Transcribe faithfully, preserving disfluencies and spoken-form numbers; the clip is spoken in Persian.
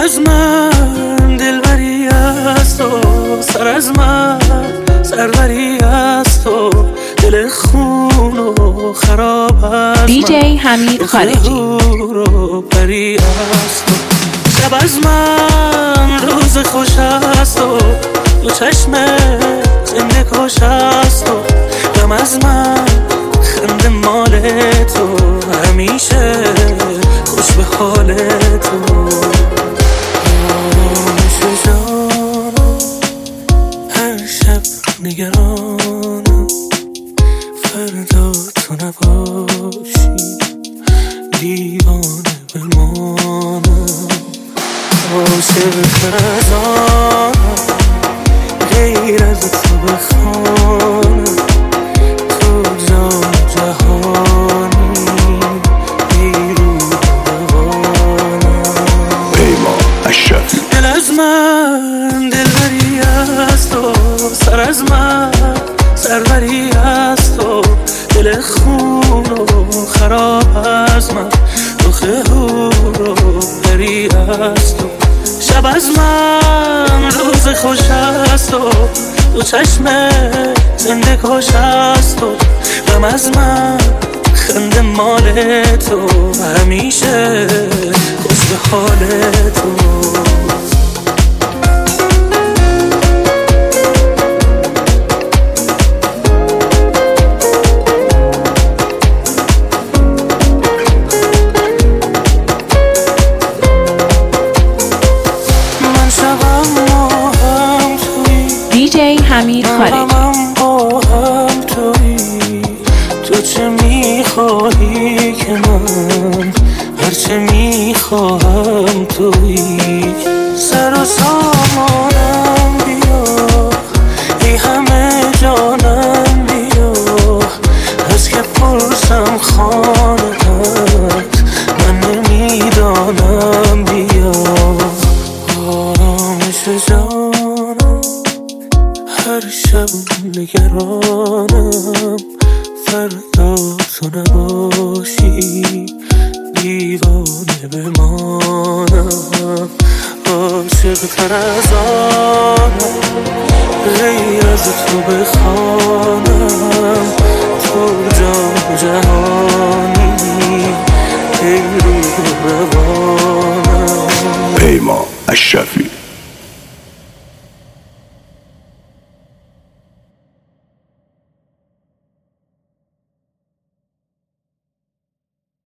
از من دلبری است و سر از من سروری است و دل خون و خراب است. دی جی حمید خارجی رو پری است و شب از من روز خوش است و دو چشم زنده کش است و غم از من خنده مال تو همیشه خوش به حال تو. آرامش جانم هر شب نگرانم فردا تو نباشی دیوانه بمانم. عاشق تر از آنم غیر از تو بخوانم تو جان جهانی بیرون روانم. پیمان اشرفی دل از من دلبری است و سر از من سروری است و دل خون و خراب از من رخ هور و پری است و شب از من روز خوش است و دو چشم زنده کش است و غم از من خنده مال تو همیشه خوش به حال تو. دی جی حمید خارجی با هم تویی تو چه میخواهی که من هرچه میخواهم تویی. سر و سامانم بیا ای همه جانم بیا از که پرسم خانه‌ات من نمیدانم بیا. آرامش جانم هر شب نگرانم فردا تو نباشی دیوانه بمانم. عاشق تر از آنم غیر از تو بخوانم تو جان جهانی ای روح روانم. پیمان اشرفی